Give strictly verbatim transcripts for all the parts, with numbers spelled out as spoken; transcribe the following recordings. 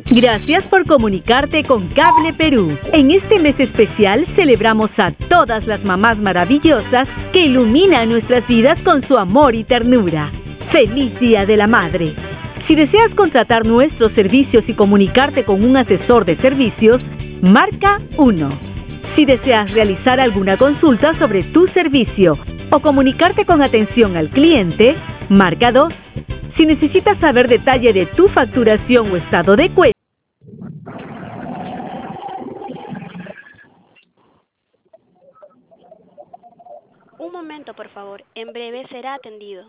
Gracias por comunicarte con Cable Perú. En este mes especial celebramos a todas las mamás maravillosas que iluminan nuestras vidas con su amor y ternura. ¡Feliz Día de la Madre! Si deseas contratar nuestros servicios y comunicarte con un asesor de servicios, marca uno. Si deseas realizar alguna consulta sobre tu servicio o comunicarte con atención al cliente, marca dos. Si necesitas saber detalle de tu facturación o estado de cuenta, Un momento, por favor. En breve será atendido.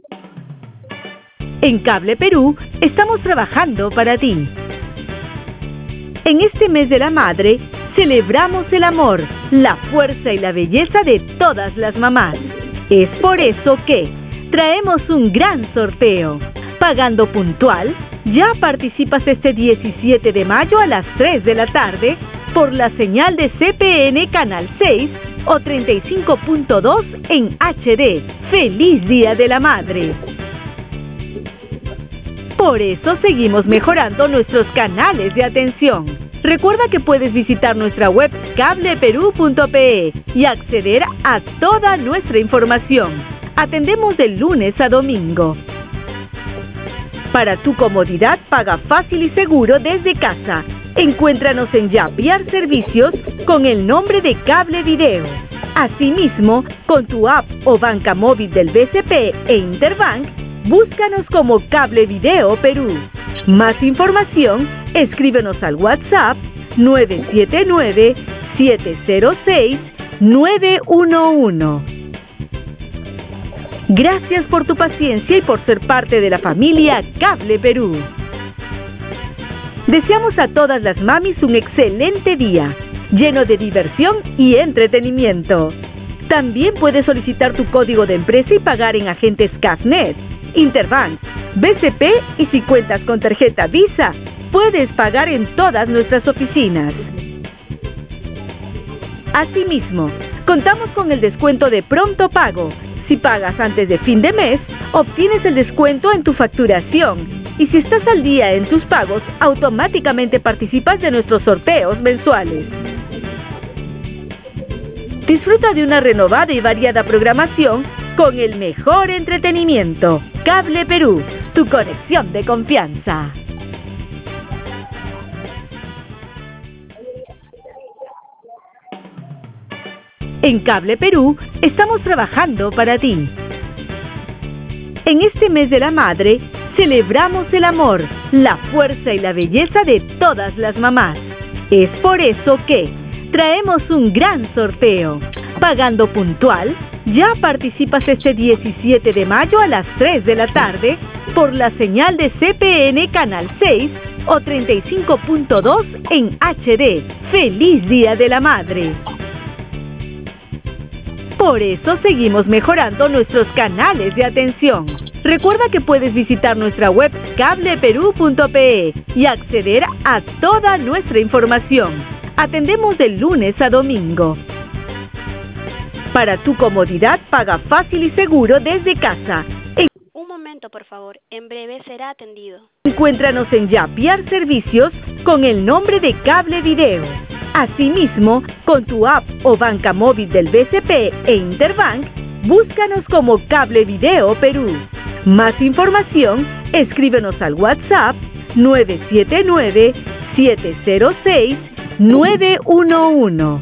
En Cable Perú estamos trabajando para ti. En este mes de la madre, celebramos el amor, la fuerza y la belleza de todas las mamás. Es por eso que traemos un gran sorteo. Pagando puntual, ya participas este diecisiete de mayo a las tres de la tarde por la señal de C P N Canal seis o treinta y cinco punto dos en H D. ¡Feliz Día de la Madre! Por eso seguimos mejorando nuestros canales de atención. Recuerda que puedes visitar nuestra web cable perú punto pe y acceder a toda nuestra información. Atendemos de lunes a domingo. Para tu comodidad, paga fácil y seguro desde casa. Encuéntranos en Yapiar Servicios con el nombre de Cable Video. Asimismo, con tu app o banca móvil del B C P e Interbank, búscanos como Cable Video Perú. Más información, escríbenos al WhatsApp nueve siete nueve, siete cero seis, nueve uno uno. Gracias por tu paciencia y por ser parte de la familia Cable Perú. Deseamos a todas las mamis un excelente día, lleno de diversión y entretenimiento. También puedes solicitar tu código de empresa y pagar en agentes Cafnet, Interbank, B C P y si cuentas con tarjeta Visa, puedes pagar en todas nuestras oficinas. Asimismo, contamos con el descuento de pronto pago. Si pagas antes de fin de mes, obtienes el descuento en tu facturación. Y si estás al día en tus pagos, automáticamente participas de nuestros sorteos mensuales. Disfruta de una renovada y variada programación con el mejor entretenimiento. Cable Perú, tu conexión de confianza. En Cable Perú estamos trabajando para ti. En este mes de la madre, celebramos el amor, la fuerza y la belleza de todas las mamás. Es por eso que traemos un gran sorteo. Pagando puntual, ya participas este diecisiete de mayo a las tres de la tarde por la señal de C P N Canal seis o treinta y cinco punto dos en H D. ¡Feliz Día de la Madre! Por eso seguimos mejorando nuestros canales de atención. Recuerda que puedes visitar nuestra web cable perú punto pe y acceder a toda nuestra información. Atendemos de lunes a domingo. Para tu comodidad, paga fácil y seguro desde casa. En Un momento, por favor. En breve será atendido. Encuéntranos en Yapiar Servicios con el nombre de Cable Video. Asimismo, con tu app o banca móvil del B C P e Interbank, búscanos como Cable Video Perú. Más información, escríbenos al WhatsApp nueve siete nueve, siete cero seis, nueve uno uno.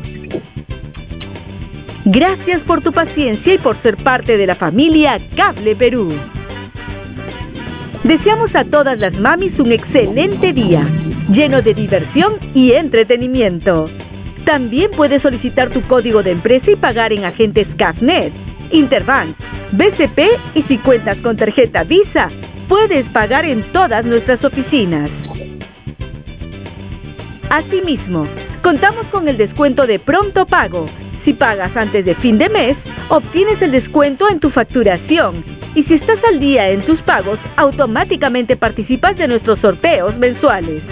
Gracias por tu paciencia y por ser parte de la familia Cable Perú. Deseamos a todas las mamis un excelente día, lleno de diversión y entretenimiento. También puedes solicitar tu código de empresa y pagar en agentes Cafnet, Interbank, B C P y si cuentas con tarjeta Visa, puedes pagar en todas nuestras oficinas. Asimismo, contamos con el descuento de pronto pago. Si pagas antes de fin de mes, obtienes el descuento en tu facturación. Y si estás al día en tus pagos, automáticamente participas de nuestros sorteos mensuales.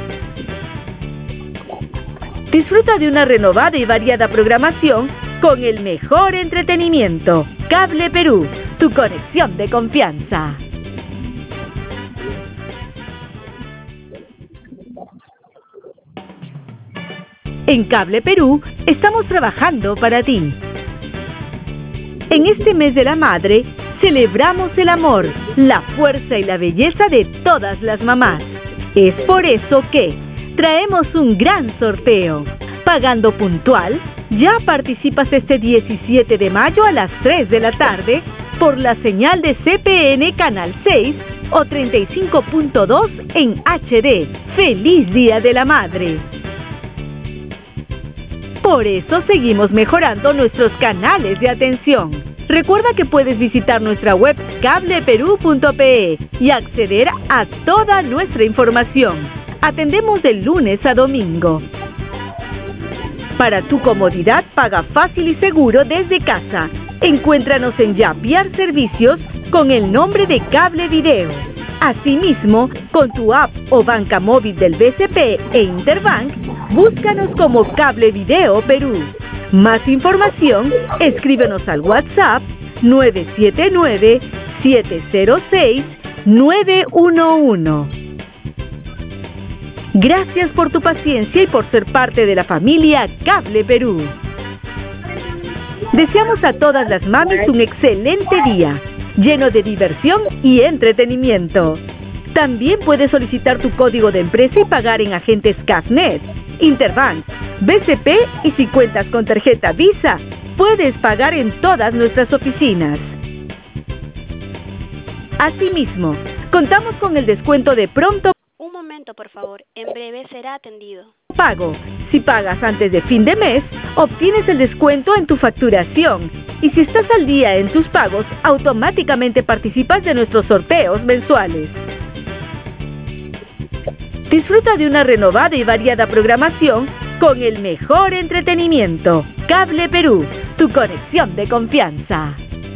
Disfruta de una renovada y variada programación con el mejor entretenimiento. Cable Perú, tu conexión de confianza. En Cable Perú estamos trabajando para ti. En este mes de la madre, celebramos el amor, la fuerza y la belleza de todas las mamás. Es por eso que traemos un gran sorteo. Pagando puntual, ya participas este diecisiete de mayo a las tres de la tarde por la señal de C P N Canal seis o treinta y cinco punto dos en H D. ¡Feliz Día de la Madre! Por eso seguimos mejorando nuestros canales de atención. Recuerda que puedes visitar nuestra web cable perú punto pe y acceder a toda nuestra información. Atendemos de lunes a domingo. Para tu comodidad, paga fácil y seguro desde casa. Encuéntranos en Yapiar Servicios con el nombre de Cable Video. Asimismo, con tu app o banca móvil del B C P e Interbank, búscanos como Cable Video Perú. Más información, escríbenos al WhatsApp nueve siete nueve, siete cero seis, nueve uno uno. Gracias por tu paciencia y por ser parte de la familia Cable Perú. Deseamos a todas las mamis un excelente día, lleno de diversión y entretenimiento. También puedes solicitar tu código de empresa y pagar en agentes Cafnet, Interbank, B C P y si cuentas con tarjeta Visa, puedes pagar en todas nuestras oficinas. Asimismo, contamos con el descuento de pronto Un momento, por favor. En breve será atendido. pago. Si pagas antes de fin de mes, obtienes el descuento en tu facturación. Y si estás al día en tus pagos, automáticamente participas de nuestros sorteos mensuales. Disfruta de una renovada y variada programación con el mejor entretenimiento. Cable Perú, tu conexión de confianza.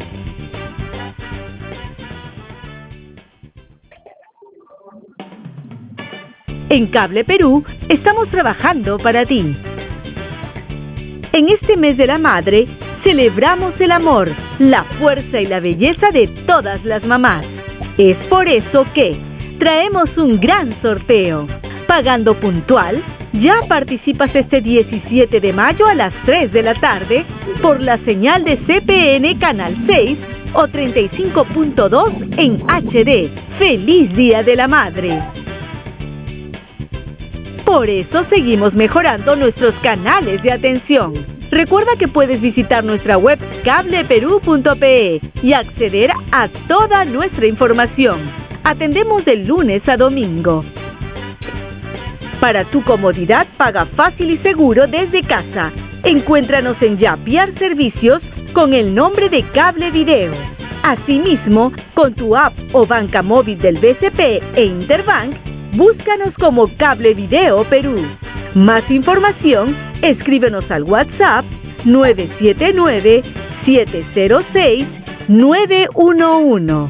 En Cable Perú estamos trabajando para ti. En este mes de la madre, celebramos el amor, la fuerza y la belleza de todas las mamás. Es por eso que traemos un gran sorteo. Pagando puntual, ya participas este diecisiete de mayo a las tres de la tarde por la señal de C P N Canal seis o treinta y cinco punto dos en H D. ¡Feliz Día de la Madre! Por eso seguimos mejorando nuestros canales de atención. Recuerda que puedes visitar nuestra web cable perú punto pe y acceder a toda nuestra información. Atendemos de lunes a domingo. Para tu comodidad, paga fácil y seguro desde casa. Encuéntranos en Yapiar Servicios con el nombre de Cable Video. Asimismo, con tu app o banca móvil del B C P e Interbank, búscanos como Cable Video Perú. Más información, escríbenos al WhatsApp nueve siete nueve, siete cero seis, nueve uno uno.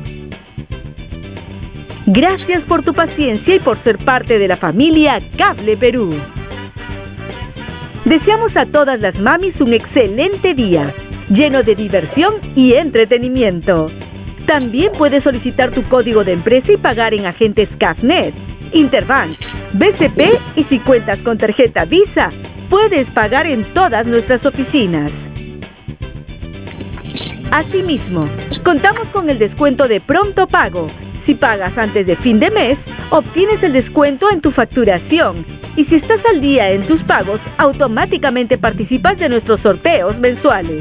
Gracias por tu paciencia y por ser parte de la familia Cable Perú. Deseamos a todas las mamis un excelente día, lleno de diversión y entretenimiento. También puedes solicitar tu código de empresa y pagar en agentes Cafnet, Interbank, B C P y si cuentas con tarjeta Visa, puedes pagar en todas nuestras oficinas. Asimismo, contamos con el descuento de pronto pago. Si pagas antes de fin de mes, obtienes el descuento en tu facturación. Y si estás al día en tus pagos, automáticamente participas de nuestros sorteos mensuales.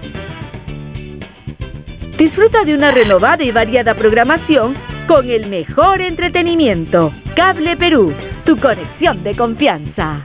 Disfruta de una renovada y variada programación con el mejor entretenimiento. Cable Perú, tu conexión de confianza.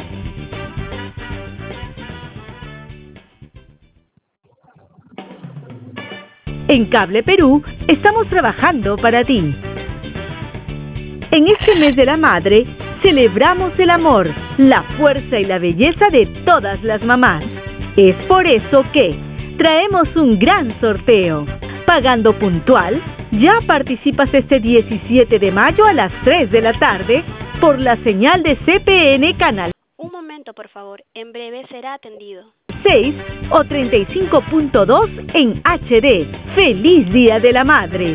En Cable Perú estamos trabajando para ti. En este mes de la madre, celebramos el amor, la fuerza y la belleza de todas las mamás. Es por eso que traemos un gran sorteo. Pagando puntual, ya participas este diecisiete de mayo a las tres de la tarde por la señal de C P N Canal Un momento, por favor. En breve será atendido. seis o treinta y cinco punto dos en H D. ¡Feliz Día de la Madre!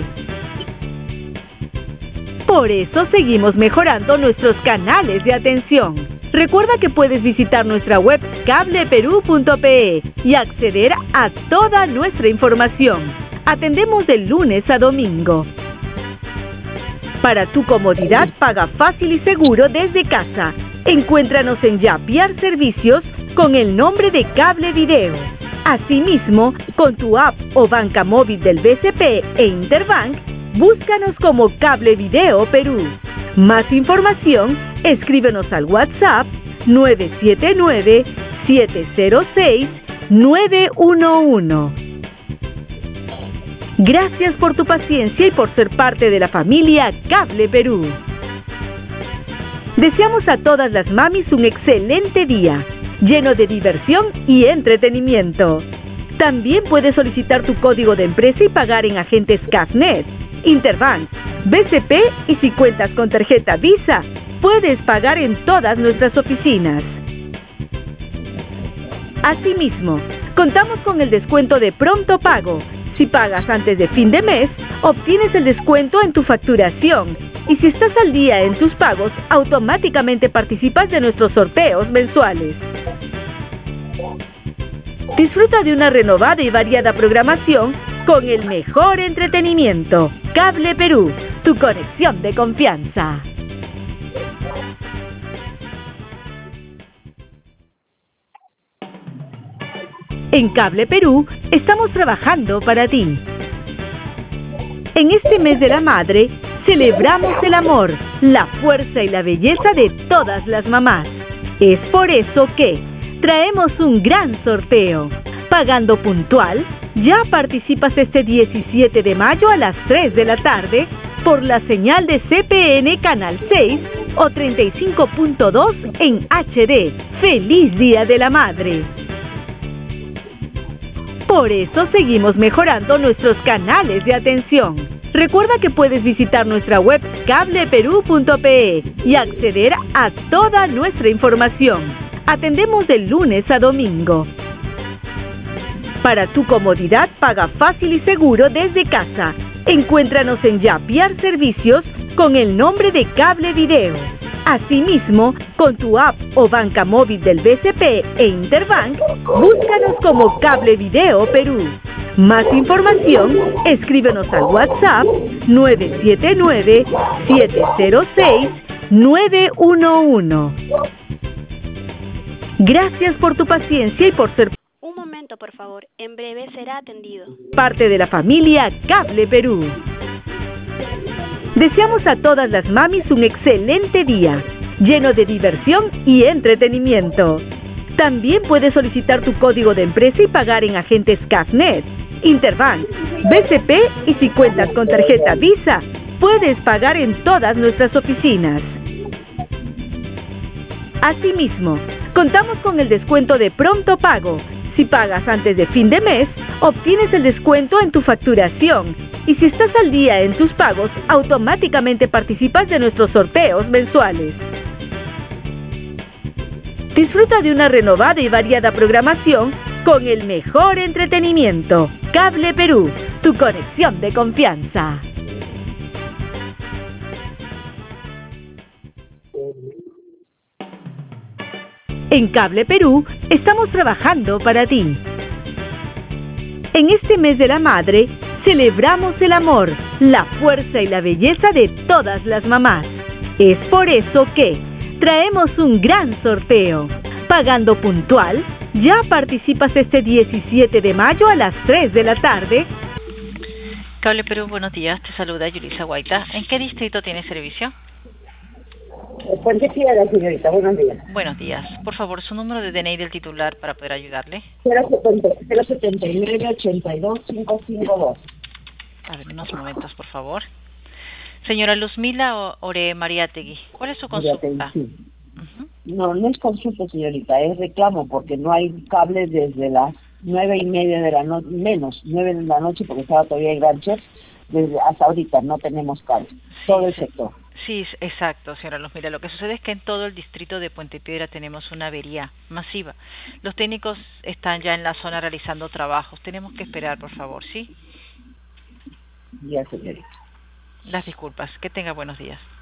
Por eso seguimos mejorando nuestros canales de atención. Recuerda que puedes visitar nuestra web cable perú punto pe y acceder a toda nuestra información. Atendemos de lunes a domingo. Para tu comodidad, paga fácil y seguro desde casa. Encuéntranos en Yapiar Servicios con el nombre de Cable Video. Asimismo, con tu app o banca móvil del B C P e Interbank, búscanos como Cable Video Perú. Más información, escríbenos al WhatsApp nueve siete nueve, siete cero seis, nueve uno uno. Gracias por tu paciencia y por ser parte de la familia Cable Perú. Deseamos a todas las mamis un excelente día, lleno de diversión y entretenimiento. También puedes solicitar tu código de empresa y pagar en agentes Cafnet, Interbank, B C P y si cuentas con tarjeta Visa, puedes pagar en todas nuestras oficinas. Asimismo, contamos con el descuento de Pronto Pago. Si pagas antes de fin de mes, obtienes el descuento en tu facturación. Y si estás al día en tus pagos, automáticamente participas de nuestros sorteos mensuales. Disfruta de una renovada y variada programación con el mejor entretenimiento. Cable Perú, tu conexión de confianza. En Cable Perú estamos trabajando para ti. En este mes de la madre, celebramos el amor, la fuerza y la belleza de todas las mamás. Es por eso que traemos un gran sorteo. Pagando puntual, ya participas este diecisiete de mayo a las tres de la tarde por la señal de C P N Canal seis o treinta y cinco punto dos en H D. ¡Feliz Día de la Madre! Por eso seguimos mejorando nuestros canales de atención. Recuerda que puedes visitar nuestra web cable perú punto pe y acceder a toda nuestra información. Atendemos de lunes a domingo. Para tu comodidad, paga fácil y seguro desde casa. Encuéntranos en Yapiar Servicios con el nombre de Cable Video. Asimismo, con tu app o banca móvil del B C P e Interbank, búscanos como Cable Video Perú. Más información, escríbenos al WhatsApp nueve siete nueve, siete cero seis, nueve uno uno. Gracias por tu paciencia y por ser Un momento, por favor. En breve será atendido. parte de la familia Cable Perú. Deseamos a todas las mamis un excelente día, lleno de diversión y entretenimiento. También puedes solicitar tu código de empresa y pagar en agentes Cafnet, Interbank, B C P y si cuentas con tarjeta Visa, puedes pagar en todas nuestras oficinas. Asimismo, contamos con el descuento de Pronto Pago. Si pagas antes de fin de mes, obtienes el descuento en tu facturación. Y si estás al día en tus pagos, automáticamente participas de nuestros sorteos mensuales. Disfruta de una renovada y variada programación con el mejor entretenimiento. Cable Perú, tu conexión de confianza. En Cable Perú estamos trabajando para ti. En este mes de la madre, celebramos el amor, la fuerza y la belleza de todas las mamás. Es por eso que traemos un gran sorteo. Pagando puntual, ya participas este diecisiete de mayo a las tres de la tarde. Cable Perú, buenos días. Te saluda Yulisa Guaita. ¿En qué distrito tiene servicio? Puente Piedra, señorita. Buenos días. Buenos días. Por favor, su número de D N I del titular para poder ayudarle. cero setenta y nueve, ochenta y dos, quinientos cincuenta y dos. A ver, unos momentos, por favor. Señora Luzmila Ore Mariátegui, ¿cuál es su consulta? Sí. Uh-huh. No, no es consulta, señorita, es reclamo porque no hay cables desde las nueve y media de la noche, menos nueve de la noche porque estaba todavía en ganchos, desde hasta ahorita no tenemos cables, todo el sector. Sí, exacto, señora Luzmila. Lo que sucede es que en todo el distrito de Puente Piedra tenemos una avería masiva. Los técnicos están ya en la zona realizando trabajos. Tenemos que esperar, por favor, ¿sí? Ya, señorita. Las disculpas. Que tenga buenos días.